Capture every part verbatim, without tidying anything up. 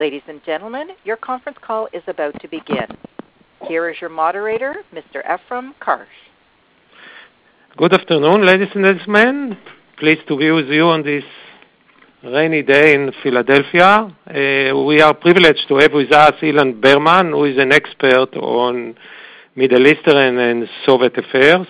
Ladies and gentlemen, your conference call is about to begin. Here is your moderator, Mister Ephraim Karsh. Good afternoon, ladies and gentlemen. Pleased to be with you on this rainy day in Philadelphia. Uh, we are privileged to have with us Ilan Berman, who is an expert on Middle Eastern and Soviet affairs,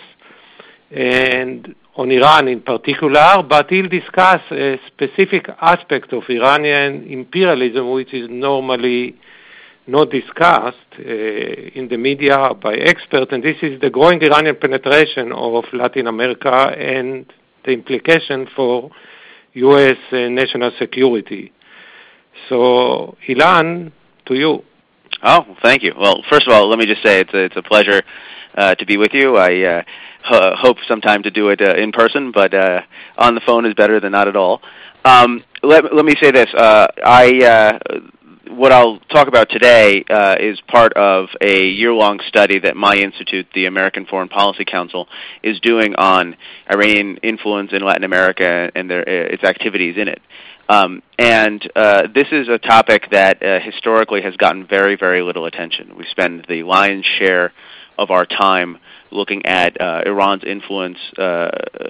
and on Iran in particular, but he'll discuss a specific aspect of Iranian imperialism which is normally not discussed uh, in the media by experts, and this is the growing Iranian penetration of Latin America and the implication for U S uh, national security. So, Ilan, to you. Oh, thank you. Well, first of all, let me just say it's a, it's a pleasure uh, to be with you. I uh, h- hope sometime to do it uh, in person, but uh, on the phone is better than not at all. Um, let, let me say this. Uh, I uh, what I'll talk about today uh, is part of a year-long study that my institute, the American Foreign Policy Council, is doing on Iranian influence in Latin America and their, its activities in it. Um, and uh, this is a topic that uh, historically has gotten very, very little attention. We spend the lion's share of our time looking at uh, Iran's influence uh,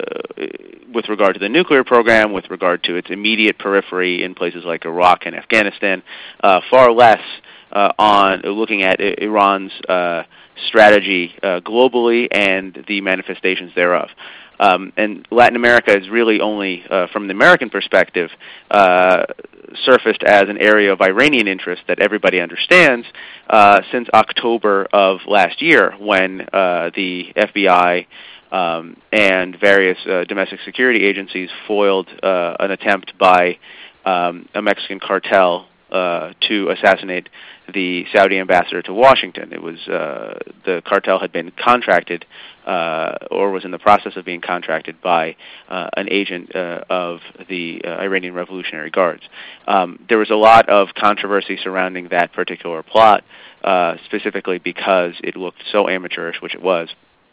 with regard to the nuclear program, with regard to its immediate periphery in places like Iraq and Afghanistan, uh, far less uh, on looking at Iran's uh, strategy uh, globally and the manifestations thereof. Um, and Latin America is really only, uh, from the American perspective, uh, surfaced as an area of Iranian interest that everybody understands uh, since October of last year, when uh, the F B I um, and various uh, domestic security agencies foiled uh, an attempt by um, a Mexican cartel uh, to assassinate the Saudi ambassador to Washington. It was uh, the cartel had been contracted uh, or was in the process of being contracted by uh, an agent uh, of the uh, Iranian Revolutionary Guards. Um, there was a lot of controversy surrounding that particular plot, uh, specifically because it looked so amateurish, which it was.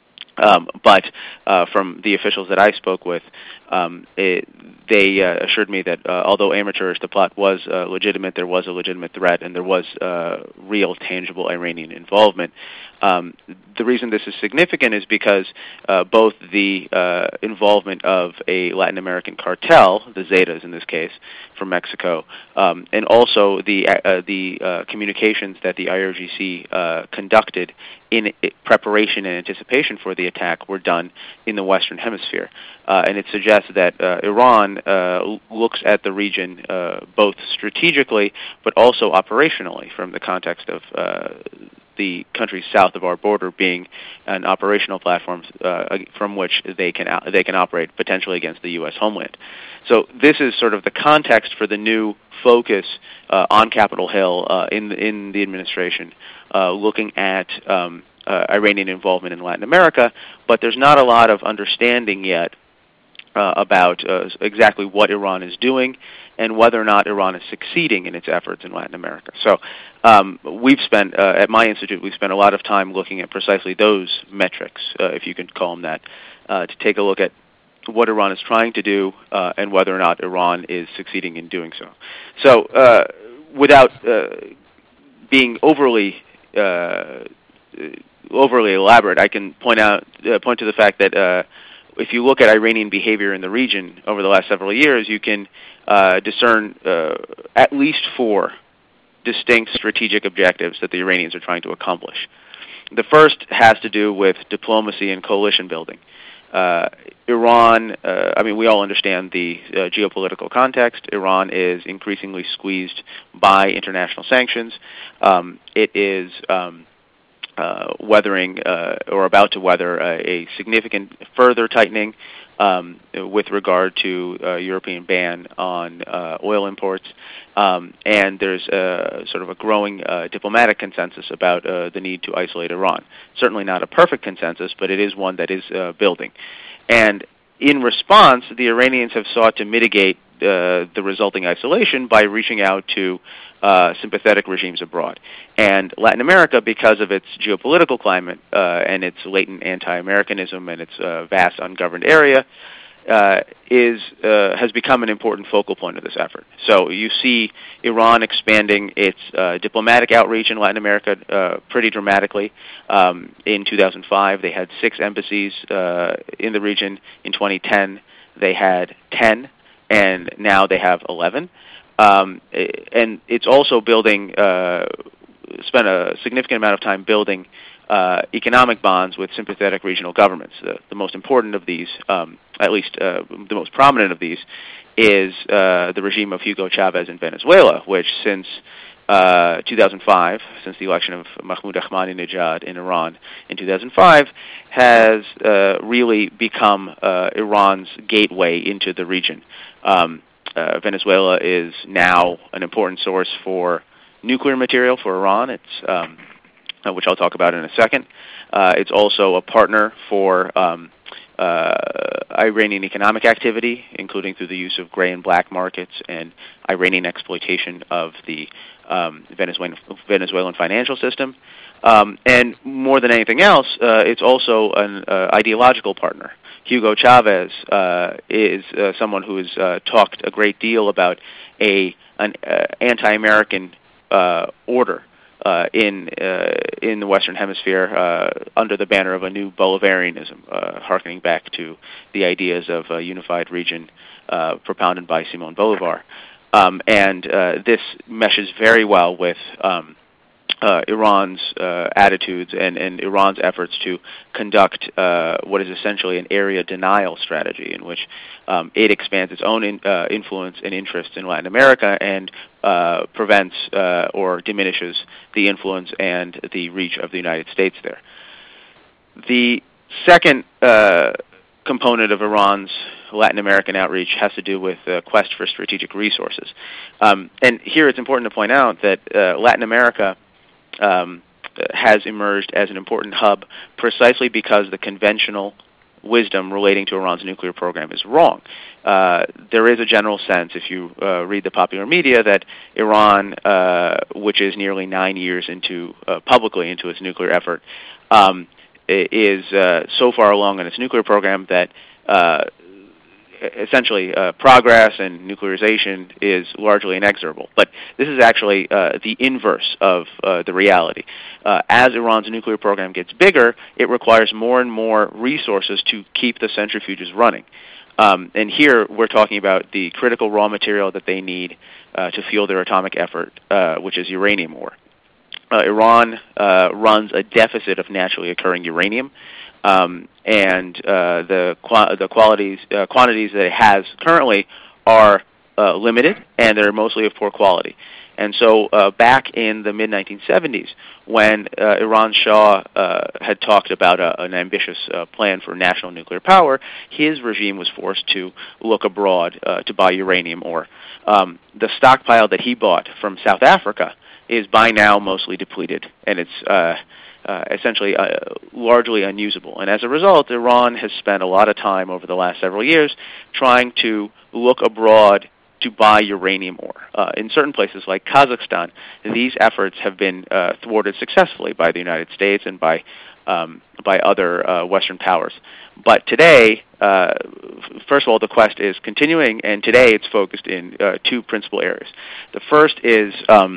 Um, but uh, from the officials that I spoke with, um, it, they uh, assured me that uh, although amateurish, the plot was uh, legitimate, there was a legitimate threat, and there was uh, real, tangible Iranian involvement. Um, the reason this is significant is because uh, both the uh, involvement of a Latin American cartel, the Zetas in this case, from Mexico, um, and also the uh, the uh, communications that the I R G C uh, conducted in preparation and anticipation for the attack were done in the Western Hemisphere. Uh, and it suggests that uh, Iran uh, looks at the region uh, both strategically but also operationally, from the context of uh, the countries south of our border being an operational platform uh, from which they can they can operate potentially against the U S homeland. So this is sort of the context for the new focus uh, on Capitol Hill uh, in the, in the administration, uh, looking at um, uh, Iranian involvement in Latin America. But there's not a lot of understanding yet uh, about uh, exactly what Iran is doing and whether or not Iran is succeeding in its efforts in Latin America. So um, we've spent, uh, at my institute, we've spent a lot of time looking at precisely those metrics, uh, if you can call them that, uh, to take a look at what Iran is trying to do uh, and whether or not Iran is succeeding in doing so. So uh, without uh, being overly uh, overly elaborate, I can point out uh, point to the fact that uh, if you look at Iranian behavior in the region over the last several years, you can uh, discern uh, at least four distinct strategic objectives that the Iranians are trying to accomplish. The first has to do with diplomacy and coalition building. Uh, Iran, uh, I mean, we all understand the uh, geopolitical context. Iran is increasingly squeezed by international sanctions. Um, it is um, uh, weathering uh, or about to weather a, a significant further tightening um, with regard to a European ban on uh, oil imports. Um, and there's a, sort of a growing uh, diplomatic consensus about uh, the need to isolate Iran. Certainly not a perfect consensus, but it is one that is uh, building. And in response, the Iranians have sought to mitigate uh, the resulting isolation by reaching out to uh, sympathetic regimes abroad. And Latin America, because of its geopolitical climate uh, and its latent anti-Americanism and its uh, vast ungoverned area, uh, is uh, has become an important focal point of this effort. So you see Iran expanding its uh, diplomatic outreach in Latin America uh, pretty dramatically. Um, in two thousand five, they had six embassies uh, in the region. In twenty ten, they had ten, and now they have eleven. Um, and it's also building, uh, spent a significant amount of time building uh, economic bonds with sympathetic regional governments. The, the most important of these, um, at least uh, the most prominent of these, is uh, the regime of Hugo Chavez in Venezuela, which since uh, two thousand five, since the election of Mahmoud Ahmadinejad in Iran in two thousand five, has uh, really become uh, Iran's gateway into the region. Um, Uh, Venezuela is now an important source for nuclear material for Iran, it's, um, uh, which I'll talk about in a second. Uh, it's also a partner for um, uh, Iranian economic activity, including through the use of gray and black markets and Iranian exploitation of the um, Venezuelan, Venezuelan financial system. Um, and more than anything else, uh, it's also an uh, ideological partner. Hugo Chavez uh, is uh, someone who has uh, talked a great deal about a an uh, anti-American uh, order uh, in uh, in the Western Hemisphere uh, under the banner of a new Bolivarianism, uh, harkening back to the ideas of a unified region uh, propounded by Simón Bolívar. Um, and uh, this meshes very well with um, Uh, Iran's uh, attitudes and, and Iran's efforts to conduct uh, what is essentially an area denial strategy, in which um, it expands its own in, uh, influence and interest in Latin America and uh, prevents uh, or diminishes the influence and the reach of the United States there. The second uh, component of Iran's Latin American outreach has to do with the quest for strategic resources. Um, and here it's important to point out that uh, Latin America Um, has emerged as an important hub precisely because the conventional wisdom relating to Iran's nuclear program is wrong. Uh, there is a general sense, if you uh, read the popular media, that Iran, uh, which is nearly nine years into uh, publicly into its nuclear effort, um, is uh, so far along in its nuclear program that uh, essentially uh, progress and nuclearization is largely inexorable. But this is actually uh, the inverse of uh, the reality. Uh, as Iran's nuclear program gets bigger, it requires more and more resources to keep the centrifuges running. Um, and here we're talking about the critical raw material that they need uh, to fuel their atomic effort, uh, which is uranium ore. Uh, Iran uh, runs a deficit of naturally occurring uranium. Um, and uh, the qu- the qualities uh, quantities that it has currently are uh, limited, and they're mostly of poor quality. And so, uh, back in the mid nineteen seventies, when uh, Iran's Shah uh, had talked about a, an ambitious uh, plan for national nuclear power, his regime was forced to look abroad uh, to buy uranium ore. Um, the stockpile that he bought from South Africa is by now mostly depleted, and it's uh, Uh, essentially uh, largely unusable. And as a result, Iran has spent a lot of time over the last several years trying to look abroad to buy uranium ore. Uh, in certain places like Kazakhstan, these efforts have been uh, thwarted successfully by the United States and by um, by other uh, Western powers. But today, uh, first of all, the quest is continuing, and today it's focused in uh, two principal areas. The first is um,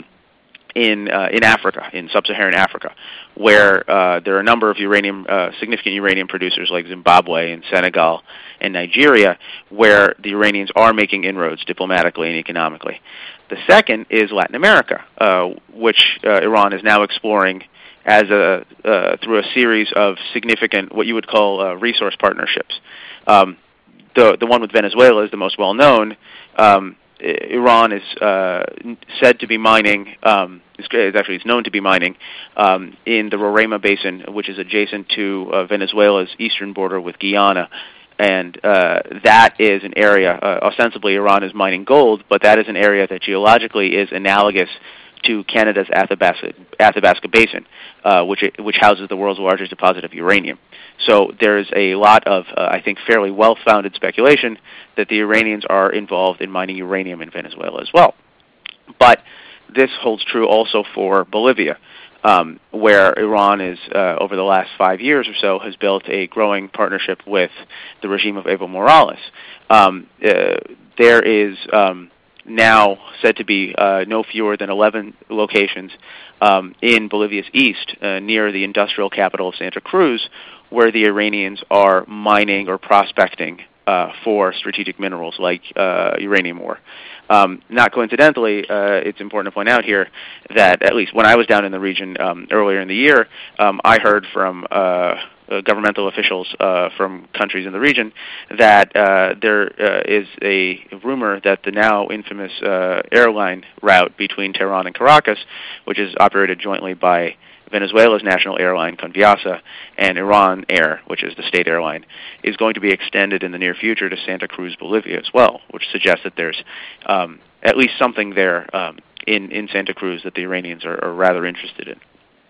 in uh, in Africa, in sub-Saharan Africa, where uh, there are a number of uranium, uh, significant uranium producers like Zimbabwe and Senegal and Nigeria, where the Iranians are making inroads diplomatically and economically. The second is Latin America, uh, which uh, Iran is now exploring as a uh, through a series of significant, what you would call uh, resource partnerships. Um, the the one with Venezuela is the most well known. Um, Iran is uh, said to be mining, um, it's actually it's known to be mining, um, in the Roraima Basin, which is adjacent to uh, Venezuela's eastern border with Guyana. And uh, that is an area, uh, ostensibly Iran is mining gold, but that is an area that geologically is analogous to Canada's Athabasca, Athabasca Basin, uh, which, which houses the world's largest deposit of uranium. So there's a lot of, uh, I think, fairly well-founded speculation that the Iranians are involved in mining uranium in Venezuela as well. But this holds true also for Bolivia. um, where Iran is, uh, over the last five years or so, has built a growing partnership with the regime of Evo Morales. Um, uh, there is um, now said to be uh, no fewer than eleven locations um, in Bolivia's east, uh, near the industrial capital of Santa Cruz, where the Iranians are mining or prospecting uh, for strategic minerals like uh, uranium ore. Um, not coincidentally, uh, it's important to point out here that at least when I was down in the region um, earlier in the year, um, I heard from uh, uh, governmental officials uh, from countries in the region that uh, there uh, is a rumor that the now infamous uh, airline route between Tehran and Caracas, which is operated jointly by Venezuela's national airline, Conviasa, and Iran Air, which is the state airline, is going to be extended in the near future to Santa Cruz, Bolivia as well, which suggests that there's um, at least something there um, in, in Santa Cruz that the Iranians are, are rather interested in.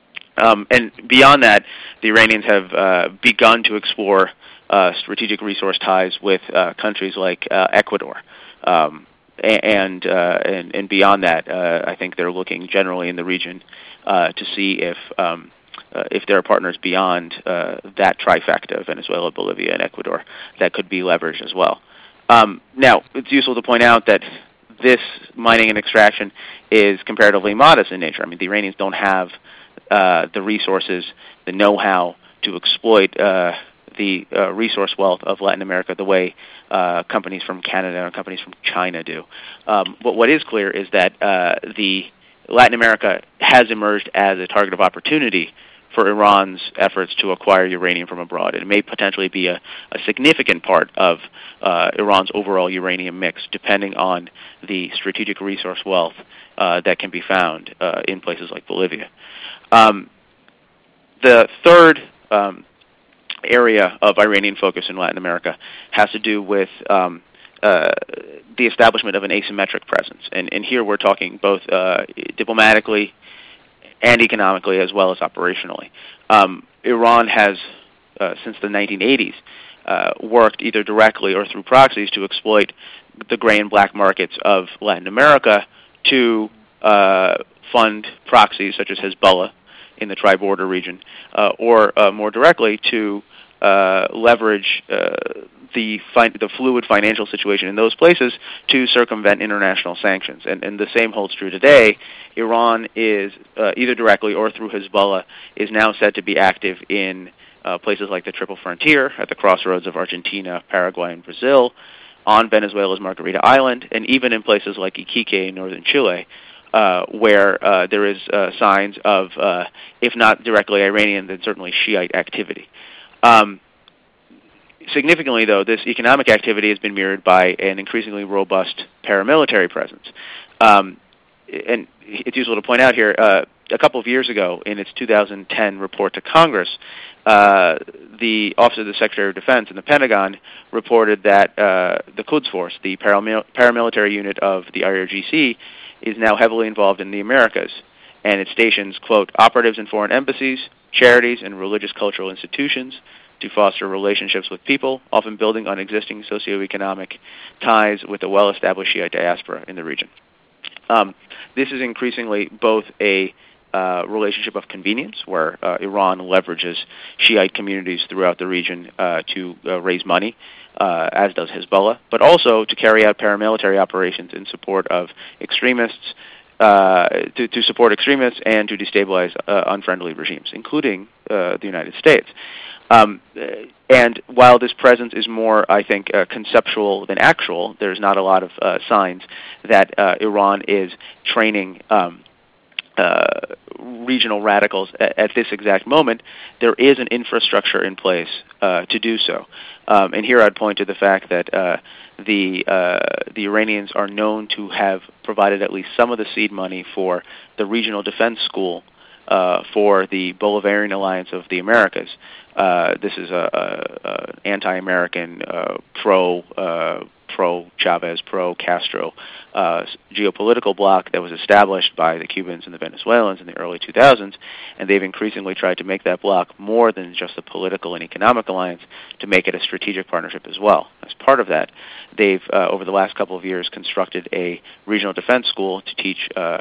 Um, and beyond that, the Iranians have uh, begun to explore uh, strategic resource ties with uh, countries like uh, Ecuador. Um, and, uh, and and beyond that, uh, I think they're looking generally in the region uh, to see if um, uh, if there are partners beyond uh, that trifecta, Venezuela, Bolivia, and Ecuador, that could be leveraged as well. Um, now, it's useful to point out that this mining and extraction is comparatively modest in nature. I mean, the Iranians don't have uh, the resources, the know-how to exploit uh, the uh, resource wealth of Latin America the way uh, companies from Canada and companies from China do. Um, but what is clear is that uh, the Latin America has emerged as a target of opportunity for Iran's efforts to acquire uranium from abroad. It may potentially be a, a significant part of uh, Iran's overall uranium mix, depending on the strategic resource wealth uh, that can be found uh, in places like Bolivia. Um, the third um, area of Iranian focus in Latin America has to do with um, uh, the establishment of an asymmetric presence. And, and here we're talking both uh, diplomatically and economically as well as operationally. Um, Iran has, uh, since the nineteen eighties, uh, worked either directly or through proxies to exploit the gray and black markets of Latin America to uh, fund proxies such as Hezbollah in the tri-border region, uh, or uh, more directly to uh, leverage uh, the, fi- the fluid financial situation in those places to circumvent international sanctions. And, and the same holds true today. Iran is, uh, either directly or through Hezbollah, is now said to be active in uh, places like the Triple Frontier, at the crossroads of Argentina, Paraguay, and Brazil, on Venezuela's Margarita Island, and even in places like Iquique in northern Chile, uh, where uh, there is uh, signs of, uh, if not directly Iranian, then certainly Shiite activity. Um, significantly, though, this economic activity has been mirrored by an increasingly robust paramilitary presence. Um, and it's useful to point out here, uh, a couple of years ago, in its two thousand ten report to Congress, uh, the Office of the Secretary of Defense and the Pentagon reported that uh, the Quds Force, the paramil- paramilitary unit of the I R G C, is now heavily involved in the Americas, and it stations, quote, operatives in foreign embassies, charities, and religious cultural institutions to foster relationships with people, often building on existing socioeconomic ties with the well-established Shiite diaspora in the region. Um, this is increasingly both a uh, relationship of convenience, where uh, Iran leverages Shiite communities throughout the region uh, to uh, raise money, uh, as does Hezbollah, but also to carry out paramilitary operations in support of extremists, uh, to, to support extremists and to destabilize uh, unfriendly regimes, including uh, the United States. Um, and while this presence is more, I think, uh, conceptual than actual, there's not a lot of uh, signs that uh, Iran is training um, uh, regional radicals at, at this exact moment. There is an infrastructure in place uh, to do so. Um, and here I'd point to the fact that uh, the uh, the Iranians are known to have provided at least some of the seed money for the regional defense school uh, for the Bolivarian Alliance of the Americas. Uh, this is a, a, a anti-American, uh, pro uh, pro Chavez, pro Castro uh, geopolitical bloc that was established by the Cubans and the Venezuelans in the early two thousands, and they've increasingly tried to make that bloc more than just a political and economic alliance, to make it a strategic partnership as well. As part of that, they've uh, over the last couple of years constructed a regional defense school to teach uh,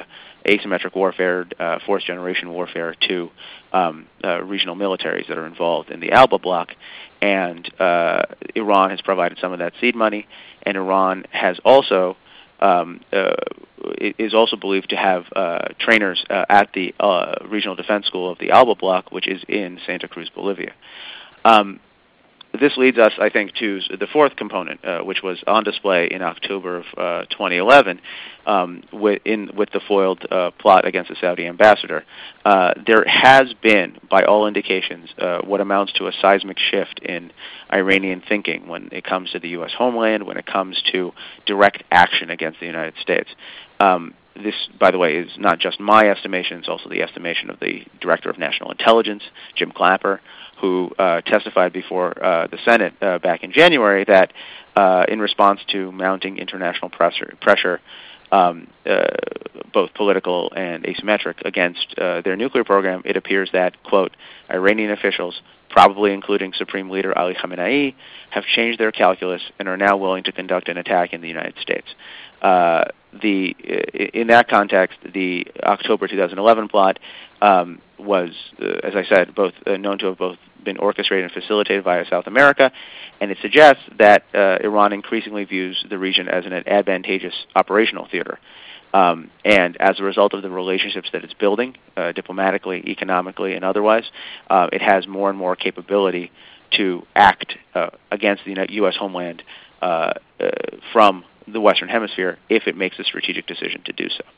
asymmetric warfare, uh, fourth-generation warfare to um, uh, regional militaries that are involved in the Alba bloc. And uh, Iran has provided some of that seed money, and Iran has also um, uh, is also believed to have uh, trainers uh, at the uh, Regional Defense School of the Alba bloc, which is in Santa Cruz, Bolivia. Um, This leads us, I think, to the fourth component, uh, which was on display in October of uh, twenty eleven um, with, in, with the foiled uh, plot against the Saudi ambassador. Uh, there has been, by all indications, uh, what amounts to a seismic shift in Iranian thinking when it comes to the U S homeland, when it comes to direct action against the United States. Um, This, by the way, is not just my estimation, it's also the estimation of the Director of National Intelligence, Jim Clapper, who uh, testified before uh, the Senate uh, back in January that uh, in response to mounting international pressure, pressure um, uh, both political and asymmetric, against uh, their nuclear program, it appears that, quote, Iranian officials, probably including Supreme Leader Ali Khamenei, have changed their calculus and are now willing to conduct an attack in the United States. Uh, the in that context, the October twenty eleven plot um, was, uh, as I said, both uh, known to have both been orchestrated and facilitated via South America, and it suggests that uh, Iran increasingly views the region as an advantageous operational theater. Um, and as a result of the relationships that it's building, uh, diplomatically, economically, and otherwise, uh, it has more and more capability to act uh, against the U S homeland uh, uh, from the Western Hemisphere if it makes a strategic decision to do so.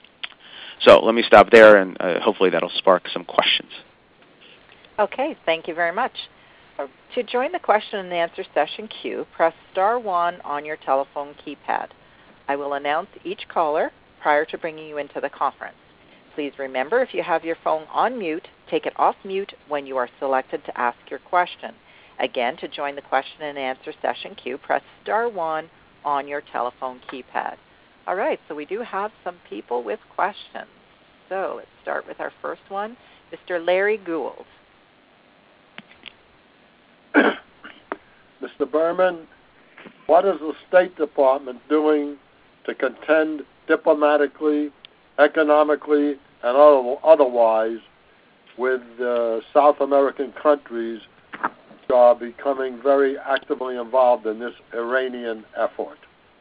So let me stop there, and uh, hopefully that'll spark some questions. Okay, thank you very much. Uh, to join the question and answer session queue, press star one on your telephone keypad. I will announce each caller prior to bringing you into the conference. Please remember, if you have your phone on mute, take it off mute when you are selected to ask your question. Again, to join the question and answer session queue, press star one on your telephone keypad. All right, so we do have some people with questions. So let's start with our first one, Mister Larry Gould. Mister Berman, what is the State Department doing to contend diplomatically, economically, and otherwise with uh, South American countries which are becoming very actively involved in this Iranian effort?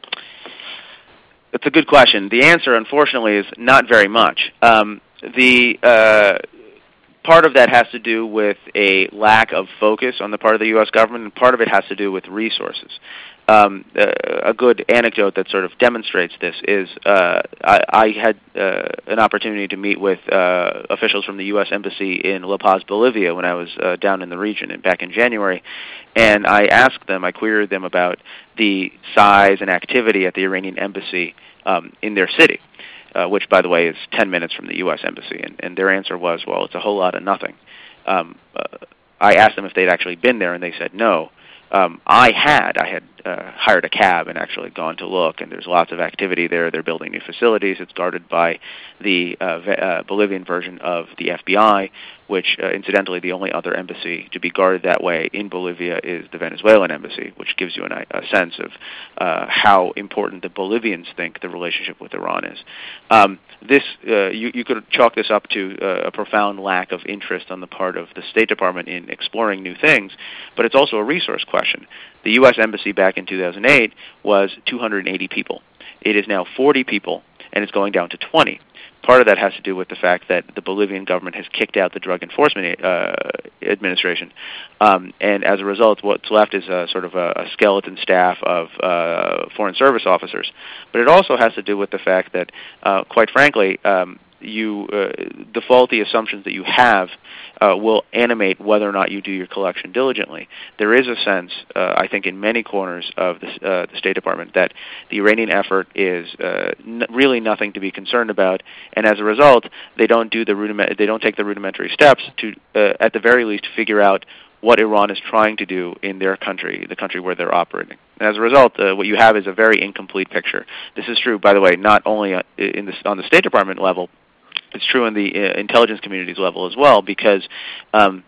That's a good question. The answer, unfortunately, is not very much. Um, the uh, part of that has to do with a lack of focus on the part of the U S government, and part of it has to do with resources. Um, uh, a good anecdote that sort of demonstrates this is uh, I, I had uh, an opportunity to meet with uh, officials from the U S Embassy in La Paz, Bolivia, when I was uh, down in the region and back in January, and I asked them, I queried them about the size and activity at the Iranian Embassy um, in their city, uh, which, by the way, is ten minutes from the U S Embassy, and, and their answer was, well, it's a whole lot of nothing. Um, uh, I asked them if they'd actually been there, and they said no. Um, I had. I had uh, hired a cab and actually gone to look, and there's lots of activity there. They're building new facilities. It's guarded by the uh, uh, Bolivian version of the F B I, which, uh, incidentally, the only other embassy to be guarded that way in Bolivia is the Venezuelan embassy, which gives you an, a sense of uh, how important the Bolivians think the relationship with Iran is. Um, this, uh, you, you could chalk this up to uh, a profound lack of interest on the part of the State Department in exploring new things, but it's also a resource question. The U S Embassy back in two thousand eight was two hundred eighty people. It is now forty people, and it's going down to twenty. Part of that has to do with the fact that the Bolivian government has kicked out the Drug Enforcement uh, Administration, um, and as a result, what's left is a, sort of a, a skeleton staff of uh, Foreign Service officers. But it also has to do with the fact that, uh, quite frankly, um, you uh, the faulty assumptions that you have uh, will animate whether or not you do your collection diligently. There is a sense, uh, I think, in many corners of the, uh, the State Department that the Iranian effort is uh, n- really nothing to be concerned about, and as a result, they don't do the rudiment- they don't take the rudimentary steps to, uh, at the very least, figure out what Iran is trying to do in their country, the country where they're operating. And as a result, uh, what you have is a very incomplete picture. This is true, by the way, not only in the, on the State Department level. It's true in the uh, intelligence community's level as well, because um,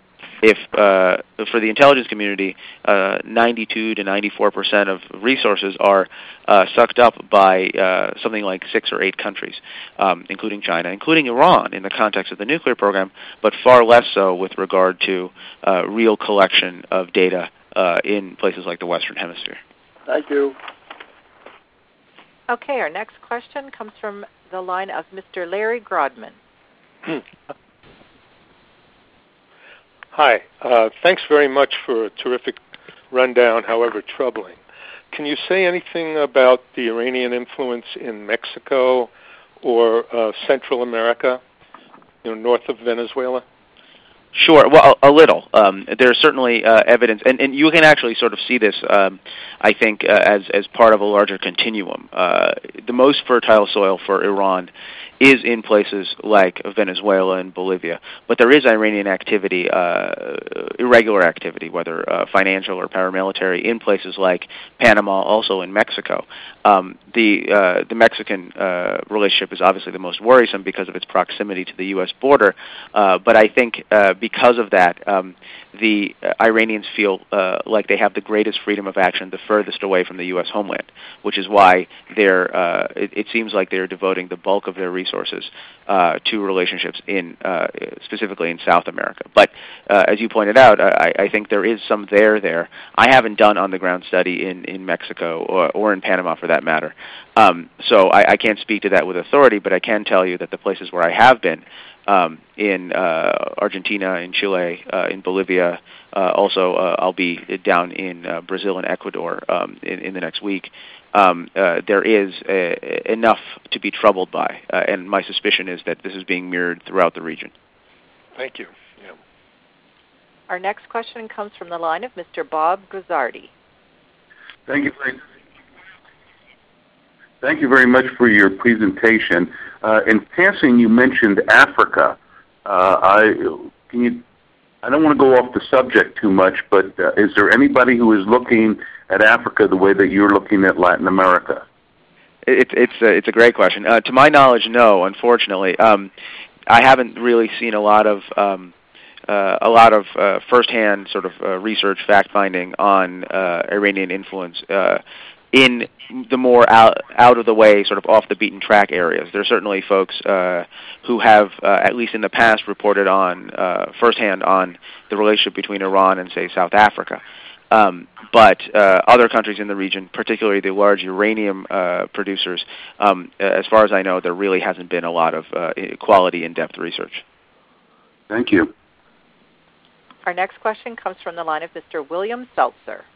if uh, for the intelligence community, uh, ninety-two to ninety-four percent of resources are uh, sucked up by uh, something like six or eight countries, um, including China, including Iran in the context of the nuclear program, but far less so with regard to uh, real collection of data uh, in places like the Western Hemisphere. Thank you. Okay, our next question comes from the line of Mister Larry Grodman. Hi. Uh, thanks very much for a terrific rundown, however troubling. Can you say anything about the Iranian influence in Mexico or uh, Central America, you know, north of Venezuela? Sure. Well, a, a little. Um, there's certainly uh, evidence, and, and you can actually sort of see this, um, I think, uh, as as part of a larger continuum. Uh, the most fertile soil for Iran is in places like Venezuela and Bolivia, but there is Iranian activity, uh, irregular activity, whether uh, financial or paramilitary, in places like Panama, also in Mexico. Um, the uh, the Mexican uh, relationship is obviously the most worrisome because of its proximity to the U S border, uh, but I think uh, because of that, um, the uh, Iranians feel uh, like they have the greatest freedom of action the furthest away from the U S homeland, which is why they're, uh, it, it seems like they're devoting the bulk of their resources uh, to relationships in uh, specifically in South America. But uh, as you pointed out, I, I think there is some there there. I haven't done on-the-ground study in, in Mexico or, or in Panama for that matter, um, so I, I can't speak to that with authority, but I can tell you that the places where I have been, Um, in uh, Argentina, in Chile, uh, in Bolivia. Uh, also, uh, I'll be down in uh, Brazil and Ecuador um, in, in the next week. Um, uh, there is a, enough to be troubled by, uh, and my suspicion is that this is being mirrored throughout the region. Thank you. Yeah. Our next question comes from the line of Mister Bob Guzzardi. Thank you. Thank you very much for your presentation. Uh, in passing, you mentioned Africa. Uh, I can you. I don't want to go off the subject too much, but uh, is there anybody who is looking at Africa the way that you're looking at Latin America? It's it's a, it's a great question. Uh, to my knowledge, no. Unfortunately, um, I haven't really seen a lot of um, uh, a lot of uh, firsthand sort of uh, research, fact finding on uh, Iranian influence Uh, in the more out, out of the way, sort of off the beaten track areas. There are certainly folks uh, who have, uh, at least in the past, reported on uh, firsthand on the relationship between Iran and, say, South Africa. Um, but uh, other countries in the region, particularly the large uranium uh, producers, um, as far as I know, there really hasn't been a lot of uh, quality, in-depth research. Thank you. Our next question comes from the line of Mister William Seltzer.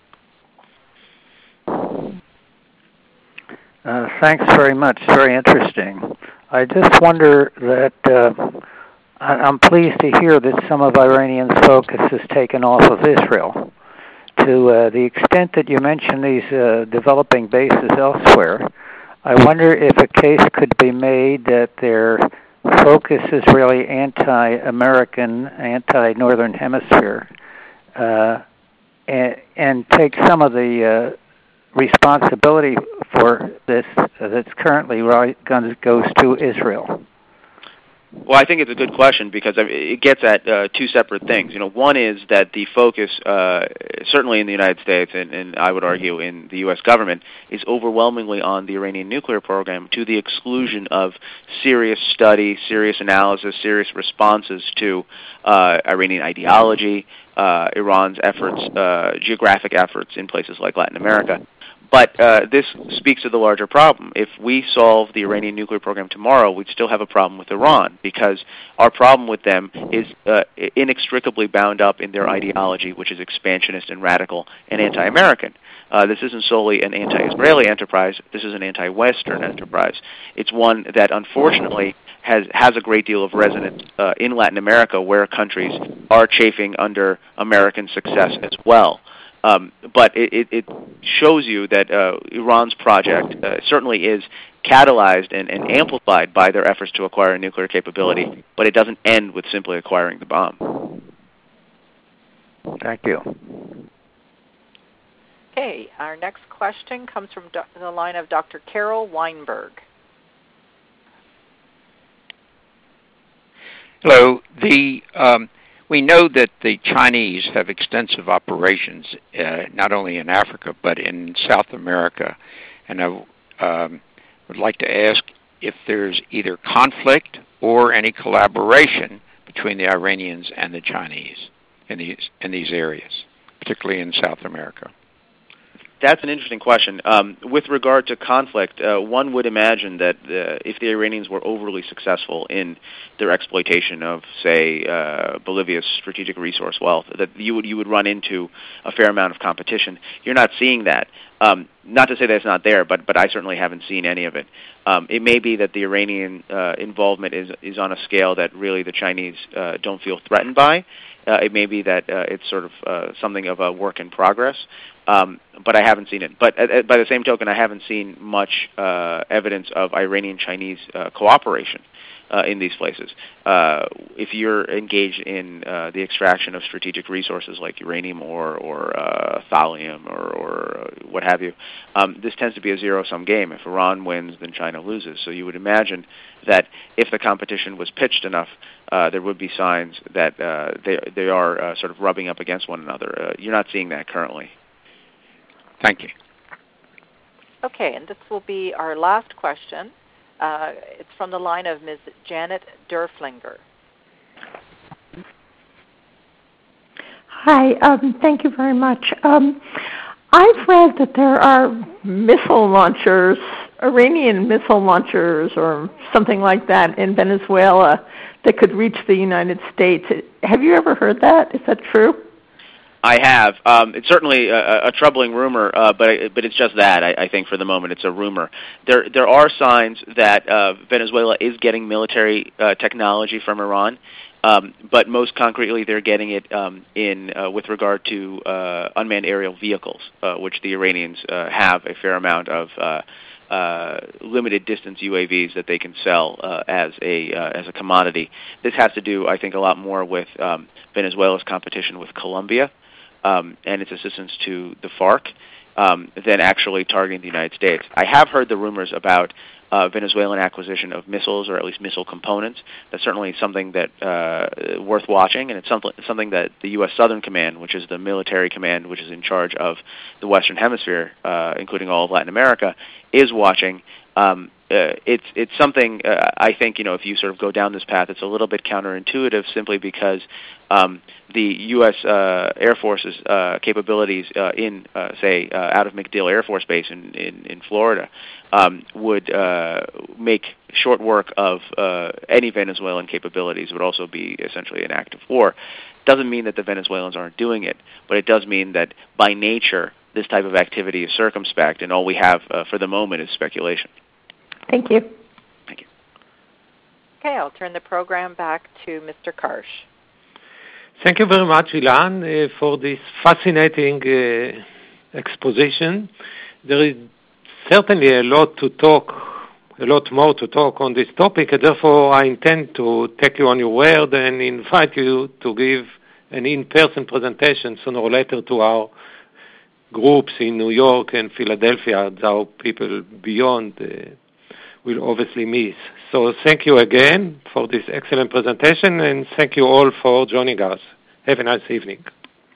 Uh, thanks very much. Very interesting. I just wonder that uh, I'm pleased to hear that some of Iranians' focus is taken off of Israel. To uh, the extent that you mention these uh, developing bases elsewhere, I wonder if a case could be made that their focus is really anti-American, anti-Northern Hemisphere, uh, and, and take some of the uh, responsibility for this uh, that's currently right goes to Israel. Well, I think it's a good question because it gets at uh, two separate things. You know, one is that the focus, uh, certainly in the United States, and, and I would argue in the U S government, is overwhelmingly on the Iranian nuclear program to the exclusion of serious study, serious analysis, serious responses to uh, Iranian ideology, uh, Iran's efforts, uh, geographic efforts in places like Latin America. But uh, this speaks to the larger problem. If we solve the Iranian nuclear program tomorrow, we'd still have a problem with Iran because our problem with them is uh, inextricably bound up in their ideology, which is expansionist and radical and anti-American. Uh, this isn't solely an anti-Israeli enterprise. This is an anti-Western enterprise. It's one that, unfortunately, has has a great deal of resonance uh, in Latin America, where countries are chafing under American success as well. Um, but it, it, it shows you that uh, Iran's project uh, certainly is catalyzed and, and amplified by their efforts to acquire a nuclear capability, but it doesn't end with simply acquiring the bomb. Thank you. Okay, our next question comes from do- the line of Doctor Carol Weinberg. Hello. The um, we know that the Chinese have extensive operations uh, not only in Africa but in South America, and I um, would like to ask if there's either conflict or any collaboration between the Iranians and the Chinese in these in these areas, particularly in South America. That's an interesting question. Um, with regard to conflict, uh, one would imagine that uh, if the Iranians were overly successful in their exploitation of, say, uh, Bolivia's strategic resource wealth, that you would you would run into a fair amount of competition. You're not seeing that. Um, not to say that it's not there, but but I certainly haven't seen any of it. Um, it may be that the Iranian uh, involvement is is on a scale that really the Chinese uh, don't feel threatened by. Uh, it may be that uh, it's sort of uh, something of a work in progress, um, but I haven't seen it. But uh, by the same token, I haven't seen much uh, evidence of Iranian-Chinese uh, cooperation uh, in these places. Uh, if you're engaged in uh, the extraction of strategic resources like uranium or, or uh, thallium or, or uh, what have you, um, this tends to be a zero-sum game. If Iran wins, then China loses. So you would imagine that if the competition was pitched enough, uh, there would be signs that uh, they they are uh, sort of rubbing up against one another. Uh, you're not seeing that currently. Thank you. Okay, and this will be our last question. Uh, it's from the line of Miz Janet Derflinger. Hi, um, thank you very much. Um, I've read that there are missile launchers, Iranian missile launchers or something like that in Venezuela that could reach the United States. Have you ever heard that? Is that true? I have. Um, it's certainly a, a troubling rumor, uh, but but it's just that. I, I think for the moment it's a rumor. There there are signs that uh, Venezuela is getting military uh, technology from Iran, um, but most concretely they're getting it um, in uh, with regard to uh, unmanned aerial vehicles, uh, which the Iranians uh, have a fair amount of. Uh, Uh, limited distance U A Vs that they can sell uh, as a uh, as a commodity. This has to do, I think, a lot more with um, Venezuela's competition with Colombia um, and its assistance to the FARC um, than actually targeting the United States. I have heard the rumors about uh, Venezuelan acquisition of missiles, or at least missile components. That's certainly something that uh, worth watching, and it's something something that the U S Southern Command, which is the military command which is in charge of the Western Hemisphere, uh, including all of Latin America, is watching. Um, uh, it's it's something uh, I think, you know, if you sort of go down this path, it's a little bit counterintuitive, simply because um, the U S Uh, Air Force's uh, capabilities uh, in, uh, say, uh, out of MacDill Air Force Base in in, in Florida um, would uh, make short work of uh, any Venezuelan capabilities. It would also be essentially an act of war. Doesn't mean that the Venezuelans aren't doing it, but it does mean that by nature this type of activity is circumspect, and all we have uh, for the moment is speculation. Thank you. Thank you. Okay, I'll turn the program back to Mister Karsh. Thank you very much, Ilan, uh, for this fascinating uh, exposition. There is certainly a lot to talk, a lot more to talk on this topic, and therefore I intend to take you on your word and invite you to give an in-person presentation sooner or later to our groups in New York and Philadelphia that our people beyond uh, will obviously miss. So thank you again for this excellent presentation, and thank you all for joining us. Have a nice evening.